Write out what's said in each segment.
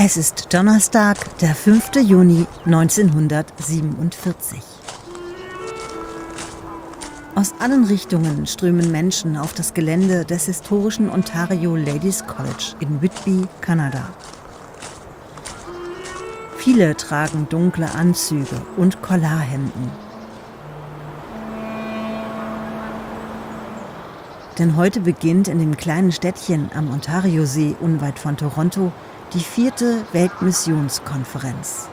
Es ist Donnerstag, der 5. Juni 1947. Aus allen Richtungen strömen Menschen auf das Gelände des historischen Ontario Ladies College in Whitby, Kanada. Viele tragen dunkle Anzüge und Collarhemden. Denn heute beginnt in dem kleinen Städtchen am Ontariosee unweit von Toronto die 4. Weltmissionskonferenz.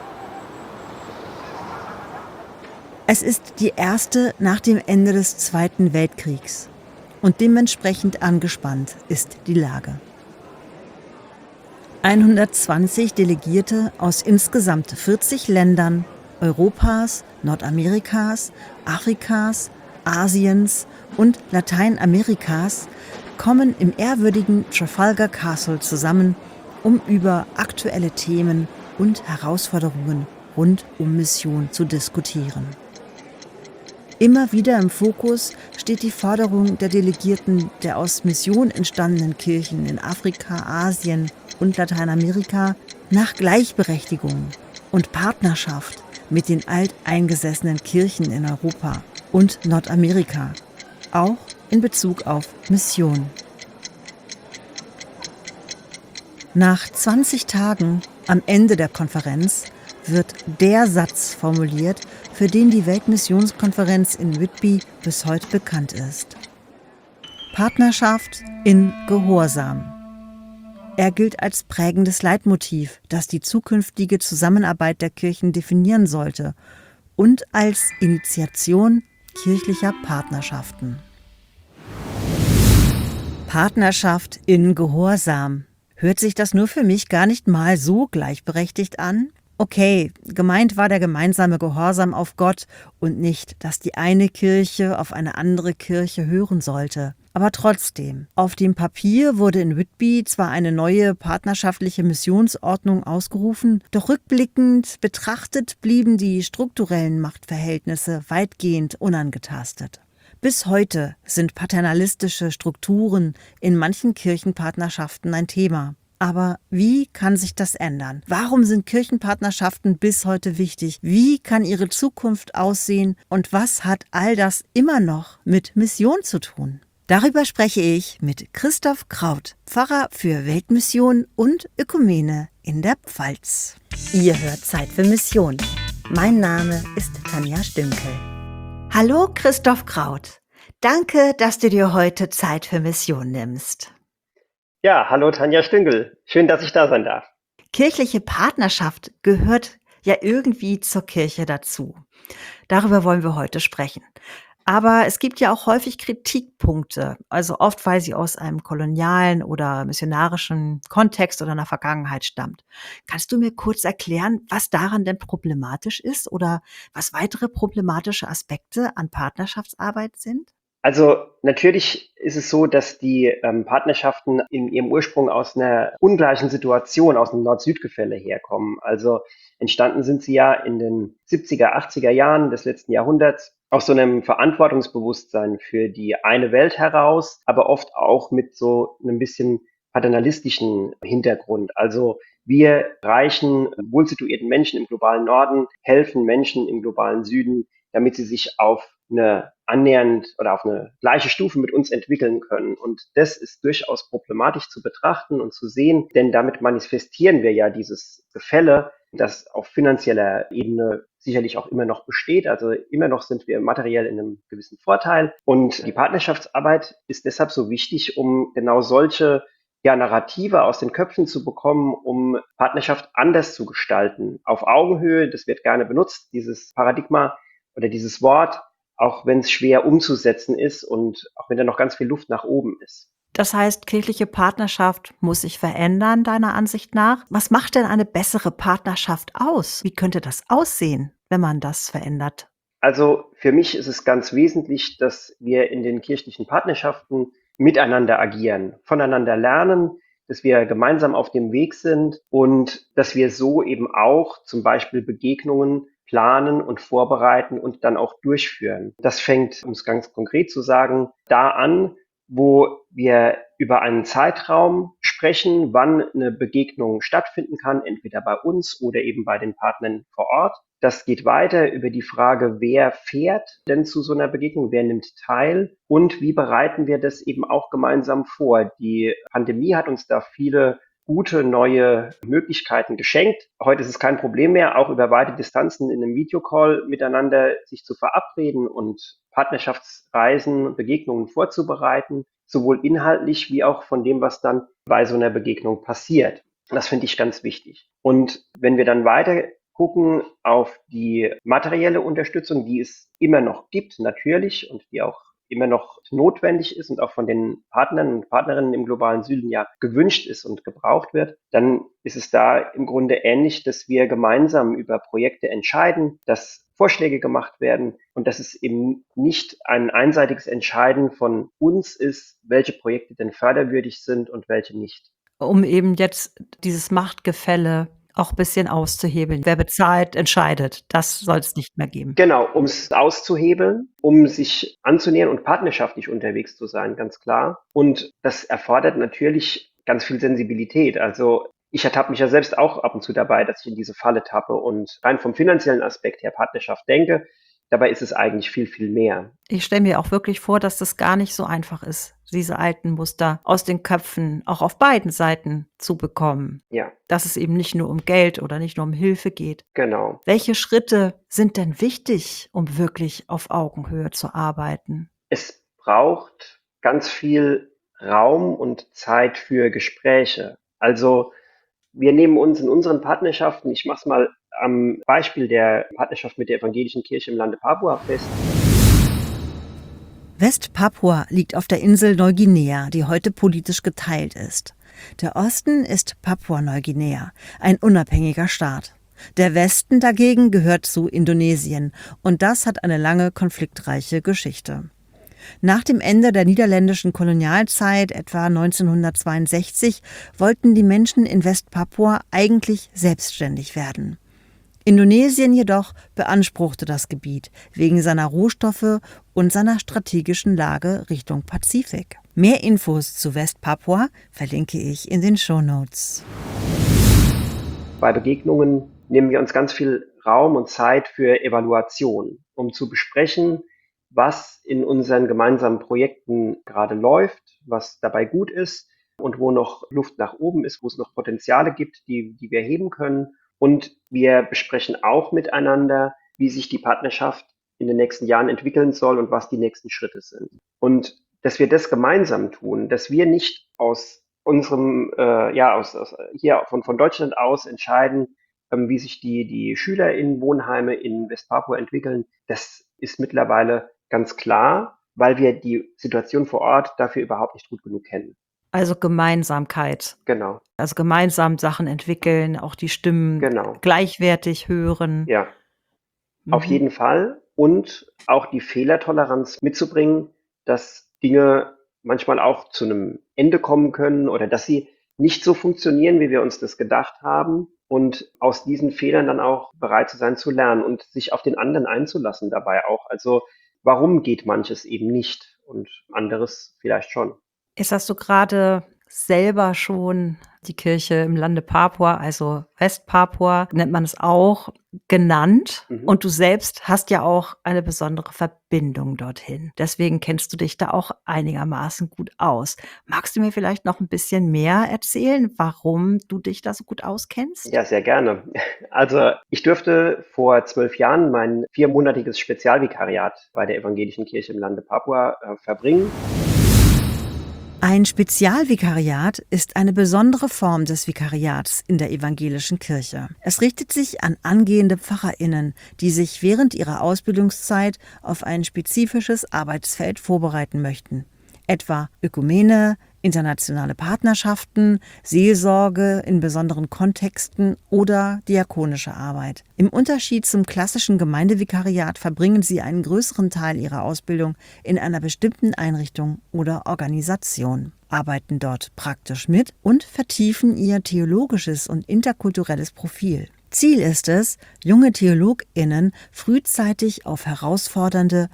Es ist die erste nach dem Ende des Zweiten Weltkriegs und dementsprechend angespannt ist die Lage. 120 Delegierte aus insgesamt 40 Ländern Europas, Nordamerikas, Afrikas, Asiens und Lateinamerikas kommen im ehrwürdigen Trafalgar Castle zusammen, um über aktuelle Themen und Herausforderungen rund um Mission zu diskutieren. Immer wieder im Fokus steht die Forderung der Delegierten der aus Mission entstandenen Kirchen in Afrika, Asien und Lateinamerika nach Gleichberechtigung und Partnerschaft mit den alteingesessenen Kirchen in Europa und Nordamerika, auch in Bezug auf Mission. Nach 20 Tagen am Ende der Konferenz wird der Satz formuliert, für den die Weltmissionskonferenz in Whitby bis heute bekannt ist. Partnerschaft in Gehorsam. Er gilt als prägendes Leitmotiv, das die zukünftige Zusammenarbeit der Kirchen definieren sollte und als Initiation kirchlicher Partnerschaften. Partnerschaft in Gehorsam. Hört sich das nur für mich gar nicht mal so gleichberechtigt an? Okay, gemeint war der gemeinsame Gehorsam auf Gott und nicht, dass die eine Kirche auf eine andere Kirche hören sollte. Aber trotzdem, auf dem Papier wurde in Whitby zwar eine neue partnerschaftliche Missionsordnung ausgerufen, doch rückblickend betrachtet blieben die strukturellen Machtverhältnisse weitgehend unangetastet. Bis heute sind paternalistische Strukturen in manchen Kirchenpartnerschaften ein Thema. Aber wie kann sich das ändern? Warum sind Kirchenpartnerschaften bis heute wichtig? Wie kann ihre Zukunft aussehen? Und was hat all das immer noch mit Mission zu tun? Darüber spreche ich mit Christoph Kraut, Pfarrer für Weltmission und Ökumene in der Pfalz. Ihr hört Zeit für Mission. Mein Name ist Tanja Stünkel. Hallo Christoph Kraut. Danke, dass du dir heute Zeit für Mission nimmst. Ja, hallo Tanja Stünkel. Schön, dass ich da sein darf. Kirchliche Partnerschaft gehört ja irgendwie zur Kirche dazu. Darüber wollen wir heute sprechen. Aber es gibt ja auch häufig Kritikpunkte, also oft, weil sie aus einem kolonialen oder missionarischen Kontext oder einer Vergangenheit stammt. Kannst du mir kurz erklären, was daran denn problematisch ist oder was weitere problematische Aspekte an Partnerschaftsarbeit sind? Also natürlich ist es so, dass die Partnerschaften in ihrem Ursprung aus einer ungleichen Situation, aus einem Nord-Süd-Gefälle herkommen. Also entstanden sind sie ja in den 70er, 80er Jahren des letzten Jahrhunderts aus so einem Verantwortungsbewusstsein für die eine Welt heraus, aber oft auch mit so einem bisschen paternalistischen Hintergrund. Also wir reichen, wohlsituierten Menschen im globalen Norden helfen Menschen im globalen Süden, damit sie sich auf eine annähernd oder auf eine gleiche Stufe mit uns entwickeln können. Und das ist durchaus problematisch zu betrachten und zu sehen, denn damit manifestieren wir ja dieses Gefälle, das auf finanzieller Ebene sicherlich auch immer noch besteht. Also immer noch sind wir materiell in einem gewissen Vorteil. Und die Partnerschaftsarbeit ist deshalb so wichtig, um genau solche Narrative aus den Köpfen zu bekommen, um Partnerschaft anders zu gestalten. Auf Augenhöhe, das wird gerne benutzt, dieses Paradigma oder dieses Wort, auch wenn es schwer umzusetzen ist und auch wenn da noch ganz viel Luft nach oben ist. Das heißt, kirchliche Partnerschaft muss sich verändern, deiner Ansicht nach. Was macht denn eine bessere Partnerschaft aus? Wie könnte das aussehen, wenn man das verändert? Also für mich ist es ganz wesentlich, dass wir in den kirchlichen Partnerschaften miteinander agieren, voneinander lernen, dass wir gemeinsam auf dem Weg sind und dass wir so eben auch zum Beispiel Begegnungen planen und vorbereiten und dann auch durchführen. Das fängt, um es ganz konkret zu sagen, da an, wo wir über einen Zeitraum sprechen, besprechen, wann eine Begegnung stattfinden kann, entweder bei uns oder eben bei den Partnern vor Ort. Das geht weiter über die Frage, wer fährt denn zu so einer Begegnung, wer nimmt teil und wie bereiten wir das eben auch gemeinsam vor. Die Pandemie hat uns da viele gute neue Möglichkeiten geschenkt. Heute ist es kein Problem mehr, auch über weite Distanzen in einem Videocall miteinander sich zu verabreden und Partnerschaftsreisen, Begegnungen vorzubereiten, sowohl inhaltlich wie auch von dem, was dann bei so einer Begegnung passiert. Das finde ich ganz wichtig. Und wenn wir dann weiter gucken auf die materielle Unterstützung, die es immer noch gibt, natürlich, und die auch immer noch notwendig ist und auch von den Partnern und Partnerinnen im globalen Süden ja gewünscht ist und gebraucht wird, dann ist es da im Grunde ähnlich, dass wir gemeinsam über Projekte entscheiden, dass Vorschläge gemacht werden und dass es eben nicht ein einseitiges Entscheiden von uns ist, welche Projekte denn förderwürdig sind und welche nicht. Um eben jetzt dieses Machtgefälle auch ein bisschen auszuhebeln. Wer bezahlt, entscheidet. Das soll es nicht mehr geben. Genau, um es auszuhebeln, um sich anzunähern und partnerschaftlich unterwegs zu sein, ganz klar. Und das erfordert natürlich ganz viel Sensibilität. Also ich ertappe mich ja selbst auch ab und zu dabei, dass ich in diese Falle tappe und rein vom finanziellen Aspekt her Partnerschaft denke. Dabei ist es eigentlich viel, viel mehr. Ich stelle mir auch wirklich vor, dass das gar nicht so einfach ist, diese alten Muster aus den Köpfen auch auf beiden Seiten zu bekommen. Ja, Dass es eben nicht nur um Geld oder nicht nur um Hilfe geht. genau. Welche Schritte sind denn wichtig, um wirklich auf Augenhöhe zu arbeiten? Es braucht ganz viel Raum und Zeit für Gespräche. Also wir nehmen uns in unseren Partnerschaften, ich mache es mal am Beispiel der Partnerschaft mit der Evangelischen Kirche im Lande Papua fest. West-Papua liegt auf der Insel Neuguinea, die heute politisch geteilt ist. Der Osten ist Papua-Neuguinea, ein unabhängiger Staat. Der Westen dagegen gehört zu Indonesien und das hat eine lange konfliktreiche Geschichte. Nach dem Ende der niederländischen Kolonialzeit, etwa 1962, wollten die Menschen in West-Papua eigentlich selbstständig werden. Indonesien jedoch beanspruchte das Gebiet wegen seiner Rohstoffe und seiner strategischen Lage Richtung Pazifik. Mehr Infos zu West-Papua verlinke ich in den Shownotes. Bei Begegnungen nehmen wir uns ganz viel Raum und Zeit für Evaluation, um zu besprechen, was in unseren gemeinsamen Projekten gerade läuft, was dabei gut ist und wo noch Luft nach oben ist, wo es noch Potenziale gibt, die wir heben können. Und wir besprechen auch miteinander, wie sich die Partnerschaft in den nächsten Jahren entwickeln soll und was die nächsten Schritte sind. Und dass wir das gemeinsam tun, dass wir nicht aus unserem, hier von Deutschland aus entscheiden, wie sich die Schüler in Wohnheime in Westpapua entwickeln, das ist mittlerweile ganz klar, weil wir die Situation vor Ort dafür überhaupt nicht gut genug kennen. Also Gemeinsamkeit. Genau, Also gemeinsam Sachen entwickeln, auch die Stimmen genau. gleichwertig hören. Ja, auf jeden Fall. Und auch die Fehlertoleranz mitzubringen, dass Dinge manchmal auch zu einem Ende kommen können oder dass sie nicht so funktionieren, wie wir uns das gedacht haben. Und aus diesen Fehlern dann auch bereit zu sein, zu lernen und sich auf den anderen einzulassen dabei auch. Also warum geht manches eben nicht und anderes vielleicht schon? Jetzt hast du gerade selber schon die Kirche im Lande Papua, also Westpapua nennt man es auch, genannt. Mhm. Und du selbst hast ja auch eine besondere Verbindung dorthin. Deswegen kennst du dich da auch einigermaßen gut aus. Magst du mir vielleicht noch ein bisschen mehr erzählen, warum du dich da so gut auskennst? Ja, sehr gerne. Also ich durfte vor 12 Jahren mein 4-monatiges Spezialvikariat bei der Evangelischen Kirche im Lande Papua verbringen. Ein Spezialvikariat ist eine besondere Form des Vikariats in der evangelischen Kirche. Es richtet sich an angehende PfarrerInnen, die sich während ihrer Ausbildungszeit auf ein spezifisches Arbeitsfeld vorbereiten möchten. Etwa Ökumene, internationale Partnerschaften, Seelsorge in besonderen Kontexten oder diakonische Arbeit. Im Unterschied zum klassischen Gemeindevikariat verbringen sie einen größeren Teil ihrer Ausbildung in einer bestimmten Einrichtung oder Organisation, arbeiten dort praktisch mit und vertiefen ihr theologisches und interkulturelles Profil. Ziel ist es, junge TheologInnen frühzeitig auf herausfordernde,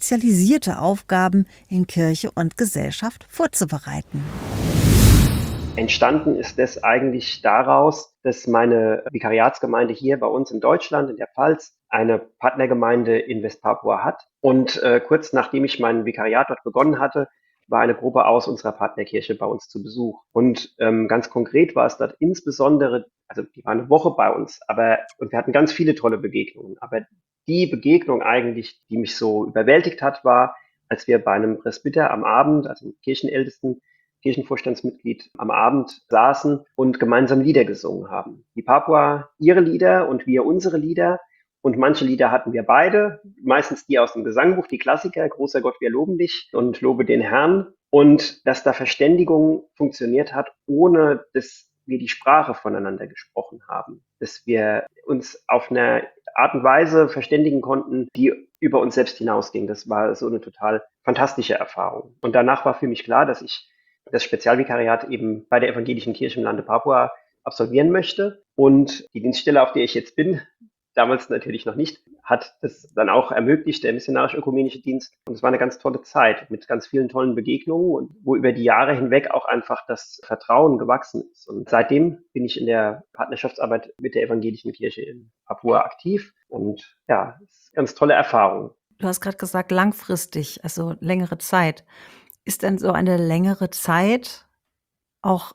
spezialisierte Aufgaben in Kirche und Gesellschaft vorzubereiten. Entstanden ist das eigentlich daraus, dass meine Vikariatsgemeinde hier bei uns in Deutschland, in der Pfalz, eine Partnergemeinde in Westpapua hat. Und kurz nachdem ich mein Vikariat dort begonnen hatte, war eine Gruppe aus unserer Partnerkirche bei uns zu Besuch. Und ganz konkret war es dort insbesondere, also die war eine Woche bei uns, und wir hatten ganz viele tolle Begegnungen. Aber die Begegnung eigentlich, die mich so überwältigt hat, war, als wir bei einem Presbyter am Abend, also einem Kirchenältesten, Kirchenvorstandsmitglied, am Abend saßen und gemeinsam Lieder gesungen haben. Die Papua ihre Lieder und wir unsere Lieder. Und manche Lieder hatten wir beide, meistens die aus dem Gesangbuch, die Klassiker, Großer Gott, wir loben dich und lobe den Herrn. Und dass da Verständigung funktioniert hat, ohne dass wir die Sprache voneinander gesprochen haben. Dass wir uns auf eine Art und Weise verständigen konnten, die über uns selbst hinausging. Das war so eine total fantastische Erfahrung. Und danach war für mich klar, dass ich das Spezialvikariat eben bei der Evangelischen Kirche im Lande Papua absolvieren möchte. Und die Dienststelle, auf der ich jetzt bin, damals natürlich noch nicht, hat das dann auch ermöglicht, der missionarisch-ökumenische Dienst. Und es war eine ganz tolle Zeit mit ganz vielen tollen Begegnungen und wo über die Jahre hinweg auch einfach das Vertrauen gewachsen ist. Und seitdem bin ich in der Partnerschaftsarbeit mit der Evangelischen Kirche in Papua aktiv. Und ja, es ist eine ganz tolle Erfahrung. Du hast gerade gesagt, langfristig, also längere Zeit. Ist denn so eine längere Zeit auch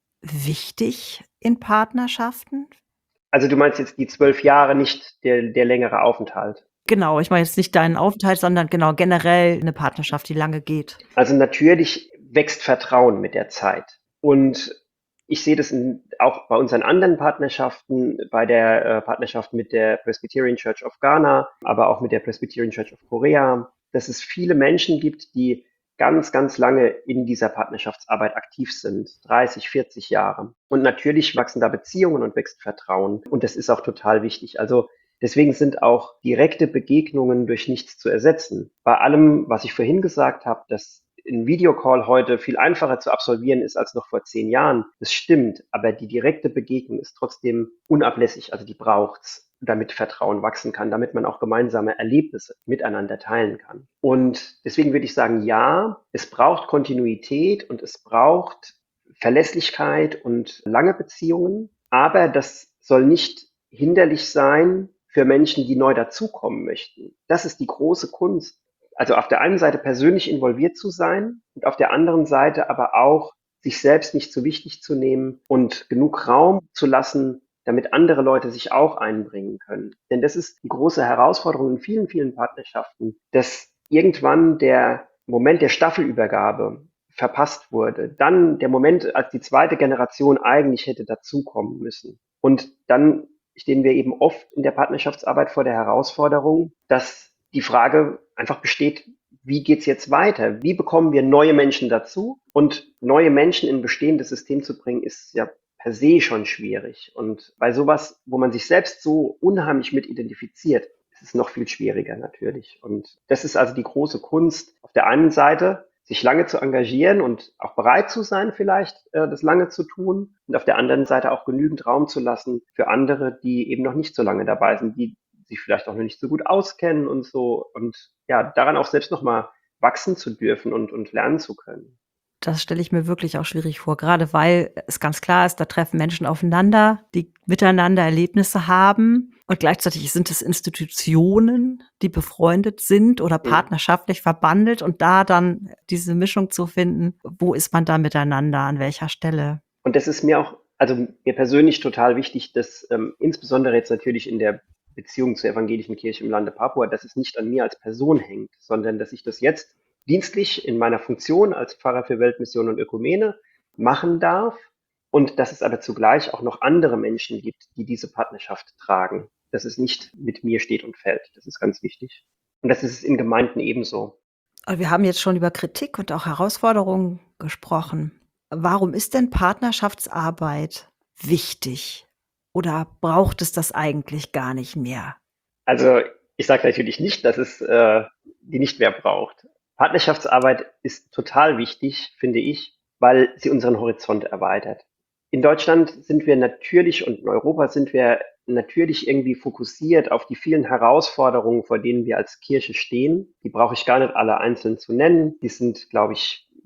wichtig in Partnerschaften? Also du meinst jetzt die 12 Jahre, nicht der längere Aufenthalt? Genau, ich meine jetzt nicht deinen Aufenthalt, sondern genau generell eine Partnerschaft, die lange geht. Also natürlich wächst Vertrauen mit der Zeit. Und ich sehe das auch bei unseren anderen Partnerschaften, bei der Partnerschaft mit der Presbyterian Church of Ghana, aber auch mit der Presbyterian Church of Korea, dass es viele Menschen gibt, die ganz, ganz lange in dieser Partnerschaftsarbeit aktiv sind, 30, 40 Jahre. Und natürlich wachsen da Beziehungen und wächst Vertrauen. Und das ist auch total wichtig. Also deswegen sind auch direkte Begegnungen durch nichts zu ersetzen. Bei allem, was ich vorhin gesagt habe, dass ein Videocall heute viel einfacher zu absolvieren ist als noch vor 10 Jahren, das stimmt, aber die direkte Begegnung ist trotzdem unablässig, also die braucht's, damit Vertrauen wachsen kann, damit man auch gemeinsame Erlebnisse miteinander teilen kann. Und deswegen würde ich sagen, ja, es braucht Kontinuität und es braucht Verlässlichkeit und lange Beziehungen, aber das soll nicht hinderlich sein für Menschen, die neu dazukommen möchten. Das ist die große Kunst. Also auf der einen Seite persönlich involviert zu sein und auf der anderen Seite aber auch sich selbst nicht zu wichtig zu nehmen und genug Raum zu lassen, damit andere Leute sich auch einbringen können. Denn das ist die große Herausforderung in vielen, vielen Partnerschaften, dass irgendwann der Moment der Staffelübergabe verpasst wurde. Dann der Moment, als die zweite Generation eigentlich hätte dazukommen müssen. Und dann stehen wir eben oft in der Partnerschaftsarbeit vor der Herausforderung, dass die Frage einfach besteht, wie geht's jetzt weiter? Wie bekommen wir neue Menschen dazu? Und neue Menschen in ein bestehendes System zu bringen, ist ja per se schon schwierig. Und bei sowas, wo man sich selbst so unheimlich mit identifiziert, ist es noch viel schwieriger natürlich. Und das ist also die große Kunst. Auf der einen Seite sich lange zu engagieren und auch bereit zu sein, vielleicht das lange zu tun. Und auf der anderen Seite auch genügend Raum zu lassen für andere, die eben noch nicht so lange dabei sind, die sich vielleicht auch noch nicht so gut auskennen und so. Und ja, daran auch selbst nochmal wachsen zu dürfen und lernen zu können. Das stelle ich mir wirklich auch schwierig vor, gerade weil es ganz klar ist, da treffen Menschen aufeinander, die miteinander Erlebnisse haben und gleichzeitig sind es Institutionen, die befreundet sind oder partnerschaftlich verbandelt und da dann diese Mischung zu finden, wo ist man da miteinander, an welcher Stelle? Und das ist mir auch, also mir persönlich total wichtig, dass insbesondere jetzt natürlich in der Beziehung zur evangelischen Kirche im Lande Papua, dass es nicht an mir als Person hängt, sondern dass ich das jetzt dienstlich in meiner Funktion als Pfarrer für Weltmission und Ökumene machen darf und dass es aber zugleich auch noch andere Menschen gibt, die diese Partnerschaft tragen. Dass es nicht mit mir steht und fällt. Das ist ganz wichtig. Und das ist es in Gemeinden ebenso. Wir haben jetzt schon über Kritik und auch Herausforderungen gesprochen. Warum ist denn Partnerschaftsarbeit wichtig? Oder braucht es das eigentlich gar nicht mehr? Also ich sage natürlich nicht, dass es die nicht mehr braucht. Partnerschaftsarbeit ist total wichtig, finde ich, weil sie unseren Horizont erweitert. In Deutschland sind wir natürlich und in Europa sind wir natürlich irgendwie fokussiert auf die vielen Herausforderungen, vor denen wir als Kirche stehen. Die brauche ich gar nicht alle einzeln zu nennen. Die sind, glaube ich,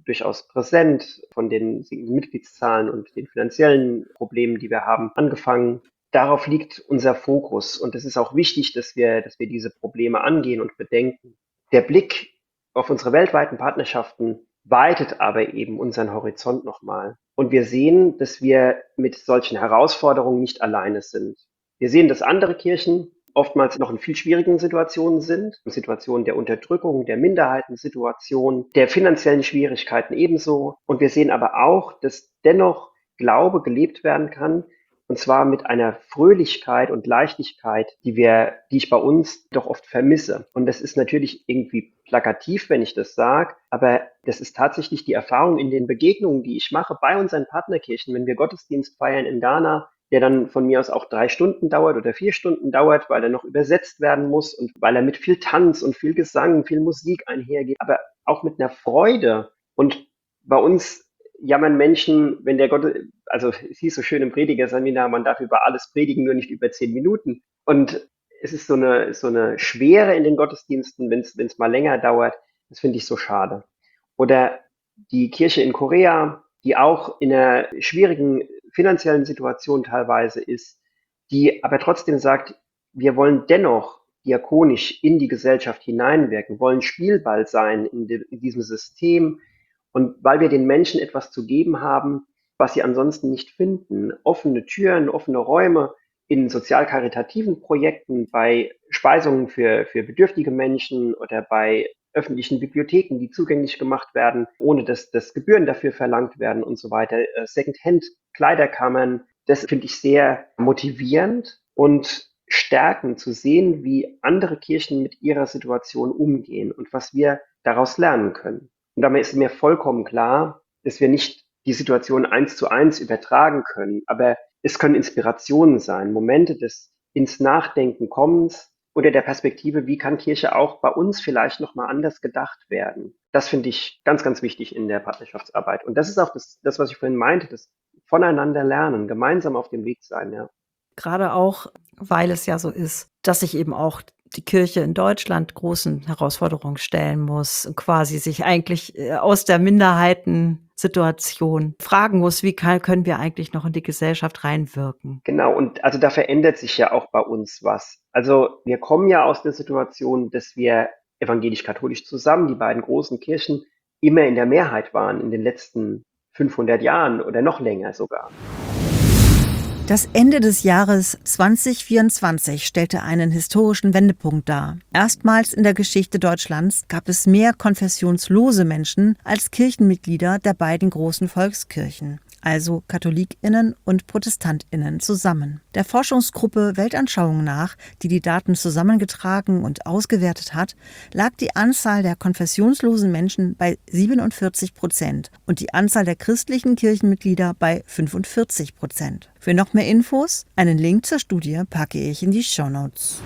durchaus präsent, von den sinkenden Mitgliedszahlen und den finanziellen Problemen, die wir haben, angefangen. Darauf liegt unser Fokus und es ist auch wichtig, dass wir diese Probleme angehen und bedenken. Der Blick auf unsere weltweiten Partnerschaften weitet aber eben unseren Horizont nochmal. Und wir sehen, dass wir mit solchen Herausforderungen nicht alleine sind. Wir sehen, dass andere Kirchen oftmals noch in viel schwierigen Situationen sind, in Situationen der Unterdrückung, der Minderheitensituation, der finanziellen Schwierigkeiten ebenso. Und wir sehen aber auch, dass dennoch Glaube gelebt werden kann, und zwar mit einer Fröhlichkeit und Leichtigkeit, die ich bei uns doch oft vermisse. Und das ist natürlich irgendwie plakativ, wenn ich das sage, aber das ist tatsächlich die Erfahrung in den Begegnungen, die ich mache bei unseren Partnerkirchen, wenn wir Gottesdienst feiern in Ghana, der dann von mir aus auch 3 Stunden dauert oder 4 Stunden dauert, weil er noch übersetzt werden muss und weil er mit viel Tanz und viel Gesang, viel Musik einhergeht, aber auch mit einer Freude. Und bei uns jammern Menschen, wenn der Gott, also es hieß so schön im Predigerseminar, man darf über alles predigen, nur nicht über 10 Minuten. Und es ist so eine Schwere in den Gottesdiensten, wenn es mal länger dauert. Das finde ich so schade. Oder die Kirche in Korea, die auch in einer schwierigen finanziellen Situation teilweise ist, die aber trotzdem sagt, wir wollen dennoch diakonisch in die Gesellschaft hineinwirken, wollen Spielball sein in diesem System, und weil wir den Menschen etwas zu geben haben, was sie ansonsten nicht finden, offene Türen, offene Räume in sozial-karitativen Projekten, bei Speisungen für bedürftige Menschen oder bei öffentlichen Bibliotheken, die zugänglich gemacht werden, ohne dass Gebühren dafür verlangt werden und so weiter, Secondhand-Kleiderkammern, das finde ich sehr motivierend und stärkend zu sehen, wie andere Kirchen mit ihrer Situation umgehen und was wir daraus lernen können. Und damit ist mir vollkommen klar, dass wir nicht die Situation 1:1 übertragen können, aber es können Inspirationen sein, Momente des ins Nachdenken kommens oder der Perspektive, wie kann Kirche auch bei uns vielleicht nochmal anders gedacht werden. Das finde ich ganz, ganz wichtig in der Partnerschaftsarbeit. Und das ist auch das, was ich vorhin meinte, das voneinander lernen, gemeinsam auf dem Weg sein, ja. Gerade auch, weil es ja so ist, dass sich eben auch die Kirche in Deutschland großen Herausforderungen stellen muss und quasi sich eigentlich aus der Minderheitensituation fragen muss, können wir eigentlich noch in die Gesellschaft reinwirken. Genau, und also da verändert sich ja auch bei uns was. Also wir kommen ja aus der Situation, dass wir evangelisch-katholisch zusammen, die beiden großen Kirchen, immer in der Mehrheit waren in den letzten 500 Jahren oder noch länger sogar. Das Ende des Jahres 2024 stellte einen historischen Wendepunkt dar. Erstmals in der Geschichte Deutschlands gab es mehr konfessionslose Menschen als Kirchenmitglieder der beiden großen Volkskirchen, also KatholikInnen und ProtestantInnen zusammen. Der Forschungsgruppe Weltanschauung nach, die die Daten zusammengetragen und ausgewertet hat, lag die Anzahl der konfessionslosen Menschen bei 47% und die Anzahl der christlichen Kirchenmitglieder bei 45%. Für noch mehr Infos, einen Link zur Studie packe ich in die Shownotes.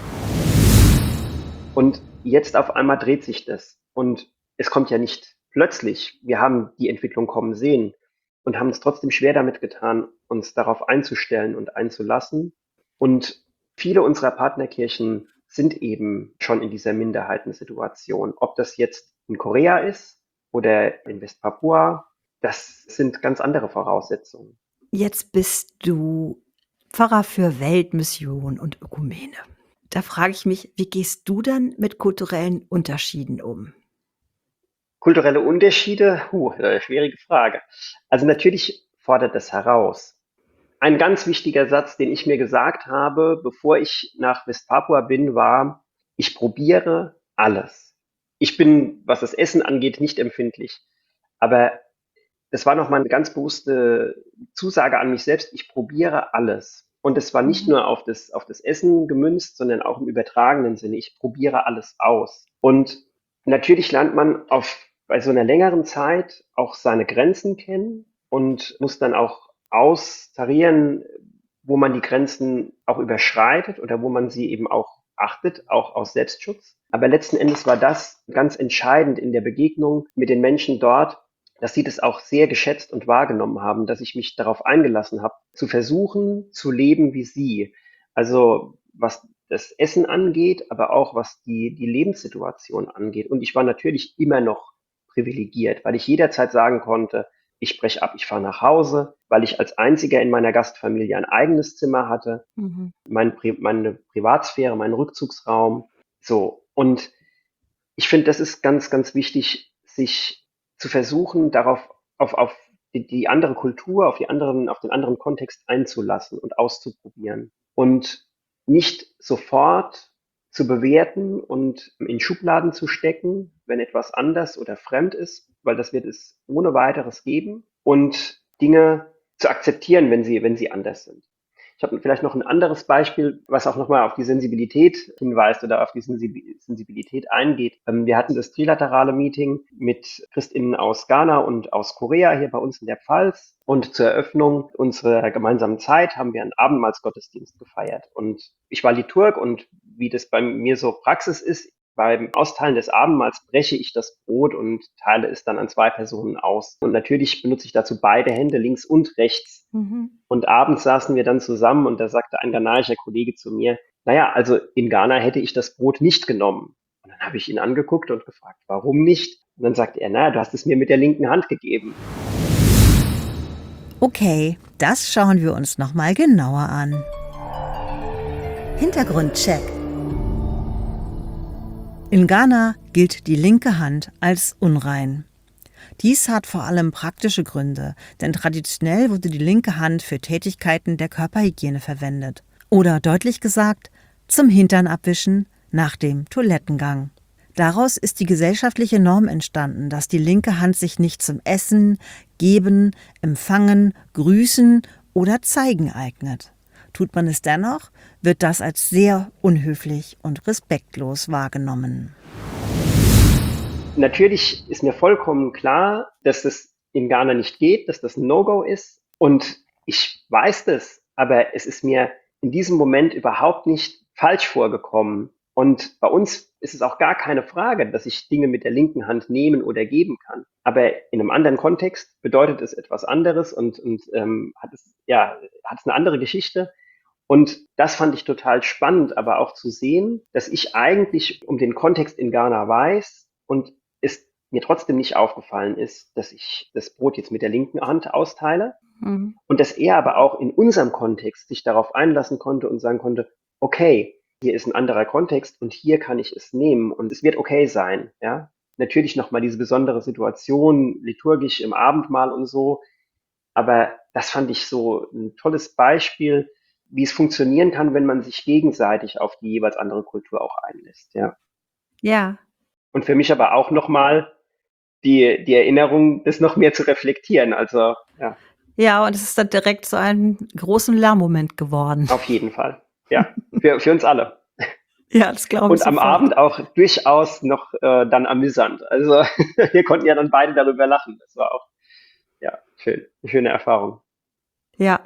Und jetzt auf einmal dreht sich das. Und es kommt ja nicht plötzlich. Wir haben die Entwicklung kommen sehen und haben es trotzdem schwer damit getan, uns darauf einzustellen und einzulassen. Und viele unserer Partnerkirchen sind eben schon in dieser Minderheitensituation. Ob das jetzt in Korea ist oder in Westpapua, das sind ganz andere Voraussetzungen. Jetzt bist du Pfarrer für Weltmission und Ökumene. Da frage ich mich, wie gehst du dann mit kulturellen Unterschieden um? Kulturelle Unterschiede, schwierige Frage. Also natürlich fordert das heraus. Ein ganz wichtiger Satz, den ich mir gesagt habe, bevor ich nach Westpapua bin, war, ich probiere alles. Ich bin, was das Essen angeht, nicht empfindlich. Aber das war nochmal eine ganz bewusste Zusage an mich selbst, ich probiere alles. Und es war nicht nur auf das Essen gemünzt, sondern auch im übertragenen Sinne. Ich probiere alles aus. Und natürlich lernt man bei so einer längeren Zeit auch seine Grenzen kennen und muss dann auch austarieren, wo man die Grenzen auch überschreitet oder wo man sie eben auch achtet, auch aus Selbstschutz. Aber letzten Endes war das ganz entscheidend in der Begegnung mit den Menschen dort, dass sie das auch sehr geschätzt und wahrgenommen haben, dass ich mich darauf eingelassen habe, zu versuchen, zu leben wie sie. Also was das Essen angeht, aber auch was die Lebenssituation angeht. Und ich war natürlich immer noch privilegiert, weil ich jederzeit sagen konnte, ich spreche ab, ich fahre nach Hause, weil ich als einziger in meiner Gastfamilie ein eigenes Zimmer hatte, Mhm. meine Privatsphäre, meinen Rückzugsraum. So. Und ich finde, das ist ganz, ganz wichtig, sich zu versuchen, darauf, auf die andere Kultur, auf den anderen Kontext einzulassen und auszuprobieren. Und nicht sofort zu bewerten und in Schubladen zu stecken, wenn etwas anders oder fremd ist, weil das wird es ohne weiteres geben. Und Dinge zu akzeptieren, wenn sie anders sind. Ich habe vielleicht noch ein anderes Beispiel, was auch nochmal auf die Sensibilität hinweist oder auf die Sensibilität eingeht. Wir hatten das trilaterale Meeting mit ChristInnen aus Ghana und aus Korea hier bei uns in der Pfalz. Und zur Eröffnung unserer gemeinsamen Zeit haben wir einen Abendmahlsgottesdienst gefeiert. Und ich war Liturg und wie das bei mir so Praxis ist, beim Austeilen des Abendmahls breche ich das Brot und teile es dann an 2 Personen aus. Und natürlich benutze ich dazu beide Hände, links und rechts. Mhm. Und abends saßen wir dann zusammen und da sagte ein ghanaischer Kollege zu mir, naja, also in Ghana hätte ich das Brot nicht genommen. Und dann habe ich ihn angeguckt und gefragt, warum nicht? Und dann sagte er, naja, du hast es mir mit der linken Hand gegeben. Okay, das schauen wir uns nochmal genauer an. Hintergrundcheck. In Ghana gilt die linke Hand als unrein. Dies hat vor allem praktische Gründe, denn traditionell wurde die linke Hand für Tätigkeiten der Körperhygiene verwendet. Oder deutlich gesagt, zum Hintern abwischen nach dem Toilettengang. Daraus ist die gesellschaftliche Norm entstanden, dass die linke Hand sich nicht zum Essen, Geben, Empfangen, Grüßen oder Zeigen eignet. Tut man es dennoch, wird das als sehr unhöflich und respektlos wahrgenommen. Natürlich ist mir vollkommen klar, dass das in Ghana nicht geht, dass das ein No-Go ist. Und ich weiß das, aber es ist mir in diesem Moment überhaupt nicht falsch vorgekommen. Und bei uns ist es auch gar keine Frage, dass ich Dinge mit der linken Hand nehmen oder geben kann. Aber in einem anderen Kontext bedeutet es etwas anderes und hat es eine andere Geschichte. Und das fand ich total spannend, aber auch zu sehen, dass ich eigentlich um den Kontext in Ghana weiß und es mir trotzdem nicht aufgefallen ist, dass ich das Brot jetzt mit der linken Hand austeile. Mhm. Und dass er aber auch in unserem Kontext sich darauf einlassen konnte und sagen konnte, okay, hier ist ein anderer Kontext und hier kann ich es nehmen und es wird okay sein. Ja, natürlich nochmal diese besondere Situation, liturgisch im Abendmahl und so. Aber das fand ich so ein tolles Beispiel, wie es funktionieren kann, wenn man sich gegenseitig auf die jeweils andere Kultur auch einlässt. Ja. Ja, Und für mich aber auch nochmal die Erinnerung, das noch mehr zu reflektieren. Also ja, ja, und es ist dann direkt zu einem großen Lernmoment geworden. auf jeden Fall. Ja, für uns alle. Ja, das glaube ich Und am sofort. Abend auch durchaus noch dann amüsant. Also wir konnten ja dann beide darüber lachen. Das war auch ja schön, eine schöne Erfahrung. Ja,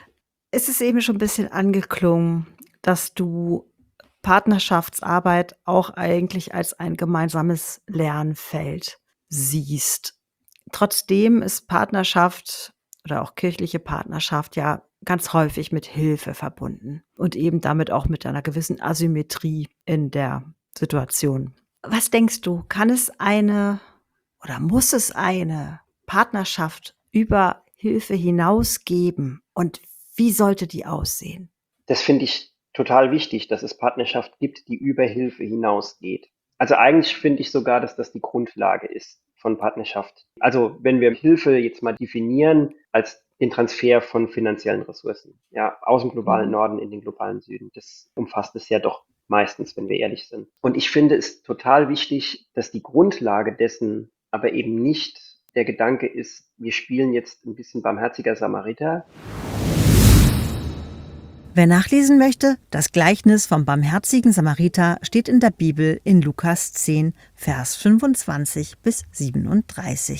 es ist eben schon ein bisschen angeklungen, dass du Partnerschaftsarbeit auch eigentlich als ein gemeinsames Lernfeld siehst. Trotzdem ist Partnerschaft oder auch kirchliche Partnerschaft ja ganz häufig mit Hilfe verbunden und eben damit auch mit einer gewissen Asymmetrie in der Situation. Was denkst du, kann es eine oder muss es eine Partnerschaft über Hilfe hinaus geben und wie sollte die aussehen? Das finde ich total wichtig, dass es Partnerschaft gibt, die über Hilfe hinausgeht. Also eigentlich finde ich sogar, dass das die Grundlage ist von Partnerschaft. Also wenn wir Hilfe jetzt mal definieren als den Transfer von finanziellen Ressourcen, ja, aus dem globalen Mhm. Norden in den globalen Süden, das umfasst es ja doch meistens, wenn wir ehrlich sind. Und ich finde es total wichtig, dass die Grundlage dessen aber eben nicht der Gedanke ist, wir spielen jetzt ein bisschen barmherziger Samariter. Wer nachlesen möchte, das Gleichnis vom barmherzigen Samariter steht in der Bibel in Lukas 10, Vers 25 bis 37.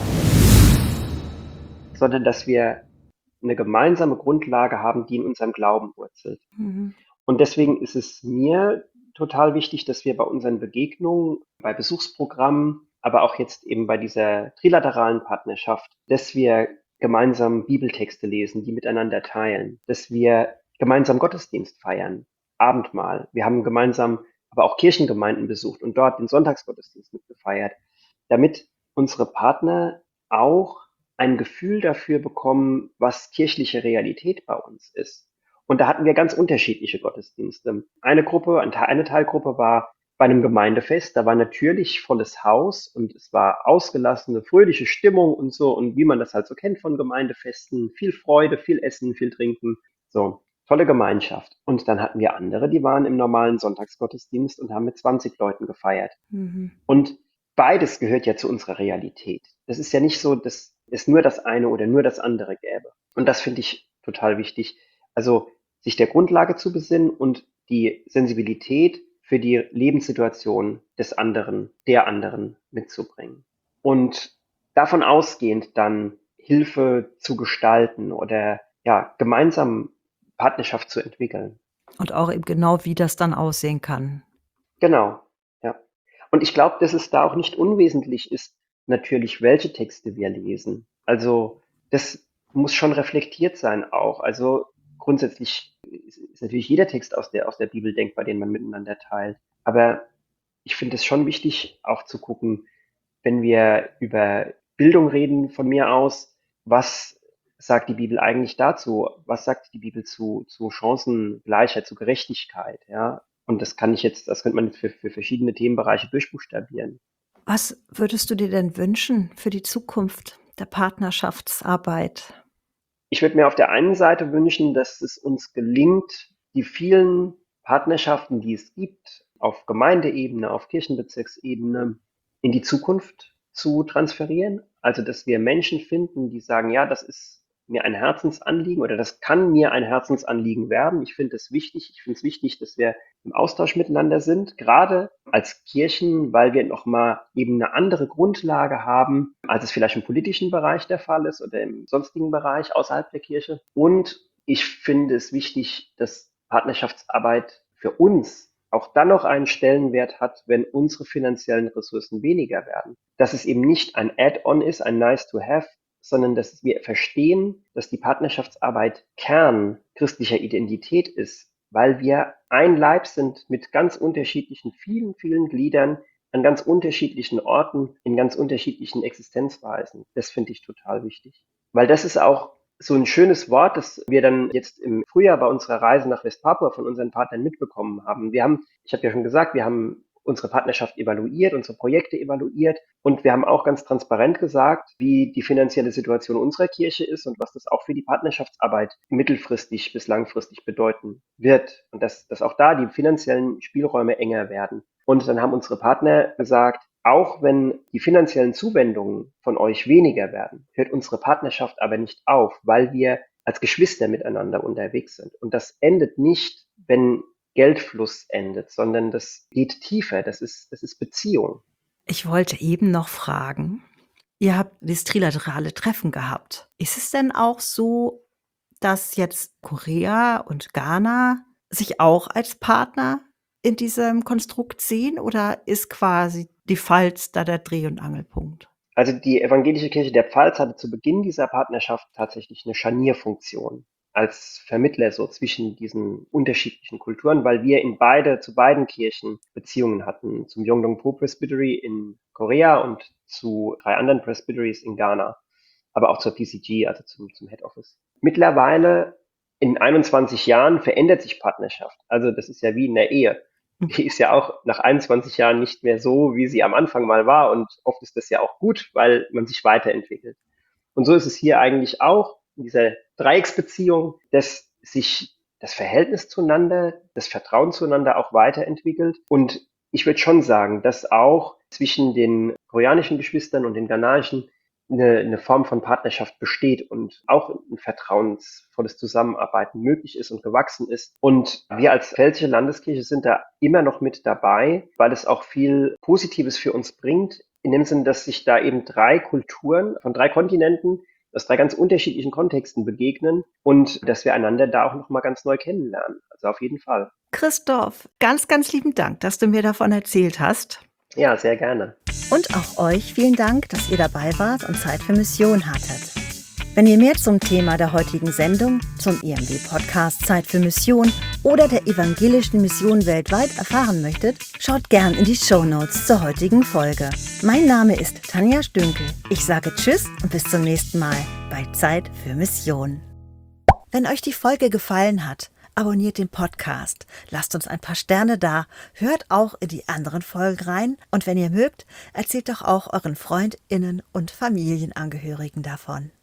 Sondern dass wir eine gemeinsame Grundlage haben, die in unserem Glauben wurzelt. Mhm. Und deswegen ist es mir total wichtig, dass wir bei unseren Begegnungen, bei Besuchsprogrammen, aber auch jetzt eben bei dieser trilateralen Partnerschaft, dass wir gemeinsam Bibeltexte lesen, die miteinander teilen, dass wir gemeinsam Gottesdienst feiern, Abendmahl. Wir haben gemeinsam aber auch Kirchengemeinden besucht und dort den Sonntagsgottesdienst mitgefeiert, damit unsere Partner auch ein Gefühl dafür bekommen, was kirchliche Realität bei uns ist. Und da hatten wir ganz unterschiedliche Gottesdienste. Eine Teilgruppe war bei einem Gemeindefest, da war natürlich volles Haus und es war ausgelassene, fröhliche Stimmung und so und wie man das halt so kennt von Gemeindefesten, viel Freude, viel Essen, viel Trinken, so. Tolle Gemeinschaft. Und dann hatten wir andere, die waren im normalen Sonntagsgottesdienst und haben mit 20 Leuten gefeiert. Mhm. Und beides gehört ja zu unserer Realität. Das ist ja nicht so, dass es nur das eine oder nur das andere gäbe. Und das finde ich total wichtig. Also sich der Grundlage zu besinnen und die Sensibilität für die Lebenssituation des anderen, der anderen mitzubringen. Und davon ausgehend dann Hilfe zu gestalten oder ja, gemeinsam Partnerschaft zu entwickeln. Und auch eben genau, wie das dann aussehen kann. Genau, ja. Und ich glaube, dass es da auch nicht unwesentlich ist, natürlich, welche Texte wir lesen. Also das muss schon reflektiert sein auch. Also grundsätzlich ist natürlich jeder Text aus der Bibel denkbar, den man miteinander teilt. Aber ich finde es schon wichtig, auch zu gucken, wenn wir über Bildung reden von mir aus, was sagt die Bibel eigentlich dazu? Was sagt die Bibel zu Chancengleichheit, zu Gerechtigkeit? Ja, und das könnte man für verschiedene Themenbereiche durchbuchstabieren. Was würdest du dir denn wünschen für die Zukunft der Partnerschaftsarbeit? Ich würde mir auf der einen Seite wünschen, dass es uns gelingt, die vielen Partnerschaften, die es gibt, auf Gemeindeebene, auf Kirchenbezirksebene, in die Zukunft zu transferieren. Also, dass wir Menschen finden, die sagen, ja, das ist mir ein Herzensanliegen oder das kann mir ein Herzensanliegen werden. Ich finde es wichtig. Ich finde es wichtig, dass wir im Austausch miteinander sind, gerade als Kirchen, weil wir nochmal eben eine andere Grundlage haben, als es vielleicht im politischen Bereich der Fall ist oder im sonstigen Bereich außerhalb der Kirche. Und ich finde es wichtig, dass Partnerschaftsarbeit für uns auch dann noch einen Stellenwert hat, wenn unsere finanziellen Ressourcen weniger werden. Dass es eben nicht ein Add-on ist, ein Nice to have, sondern dass wir verstehen, dass die Partnerschaftsarbeit Kern christlicher Identität ist, weil wir ein Leib sind mit ganz unterschiedlichen, vielen, vielen Gliedern an ganz unterschiedlichen Orten, in ganz unterschiedlichen Existenzweisen. Das finde ich total wichtig. Weil das ist auch so ein schönes Wort, das wir dann jetzt im Frühjahr bei unserer Reise nach Westpapua von unseren Partnern mitbekommen haben. Ich habe ja schon gesagt, wir haben unsere Partnerschaft evaluiert, unsere Projekte evaluiert und wir haben auch ganz transparent gesagt, wie die finanzielle Situation unserer Kirche ist und was das auch für die Partnerschaftsarbeit mittelfristig bis langfristig bedeuten wird und dass auch da die finanziellen Spielräume enger werden. Und dann haben unsere Partner gesagt, auch wenn die finanziellen Zuwendungen von euch weniger werden, hört unsere Partnerschaft aber nicht auf, weil wir als Geschwister miteinander unterwegs sind. Und das endet nicht, wenn Geldfluss endet, sondern das geht tiefer. Das ist Beziehung. Ich wollte eben noch fragen, ihr habt das trilaterale Treffen gehabt. Ist es denn auch so, dass jetzt Korea und Ghana sich auch als Partner in diesem Konstrukt sehen oder ist quasi die Pfalz da der Dreh- und Angelpunkt? Also die evangelische Kirche der Pfalz hatte zu Beginn dieser Partnerschaft tatsächlich eine Scharnierfunktion als Vermittler so zwischen diesen unterschiedlichen Kulturen, weil wir zu beiden Kirchen Beziehungen hatten, zum Yongdong Po Presbytery in Korea und zu 3 anderen Presbyteries in Ghana, aber auch zur PCG, also zum Head Office. Mittlerweile in 21 Jahren verändert sich Partnerschaft. Also das ist ja wie in der Ehe. Die ist ja auch nach 21 Jahren nicht mehr so, wie sie am Anfang mal war. Und oft ist das ja auch gut, weil man sich weiterentwickelt. Und so ist es hier eigentlich auch in dieser Dreiecksbeziehung, dass sich das Verhältnis zueinander, das Vertrauen zueinander auch weiterentwickelt. Und ich würde schon sagen, dass auch zwischen den koreanischen Geschwistern und den ghanaischen eine Form von Partnerschaft besteht und auch ein vertrauensvolles Zusammenarbeiten möglich ist und gewachsen ist. Und wir als Pfälzische Landeskirche sind da immer noch mit dabei, weil es auch viel Positives für uns bringt, in dem Sinn, dass sich da eben 3 Kulturen von 3 Kontinenten aus 3 ganz unterschiedlichen Kontexten begegnen und dass wir einander da auch noch mal ganz neu kennenlernen. Also auf jeden Fall. Christoph, ganz, ganz lieben Dank, dass du mir davon erzählt hast. Ja, sehr gerne. Und auch euch vielen Dank, dass ihr dabei wart und Zeit für Mission hattet. Wenn ihr mehr zum Thema der heutigen Sendung, zum EMW-Podcast Zeit für Mission oder der evangelischen Mission weltweit erfahren möchtet, schaut gern in die Shownotes zur heutigen Folge. Mein Name ist Tanja Stünkel. Ich sage Tschüss und bis zum nächsten Mal bei Zeit für Mission. Wenn euch die Folge gefallen hat, abonniert den Podcast, lasst uns ein paar Sterne da, hört auch in die anderen Folgen rein und wenn ihr mögt, erzählt doch auch euren FreundInnen und Familienangehörigen davon.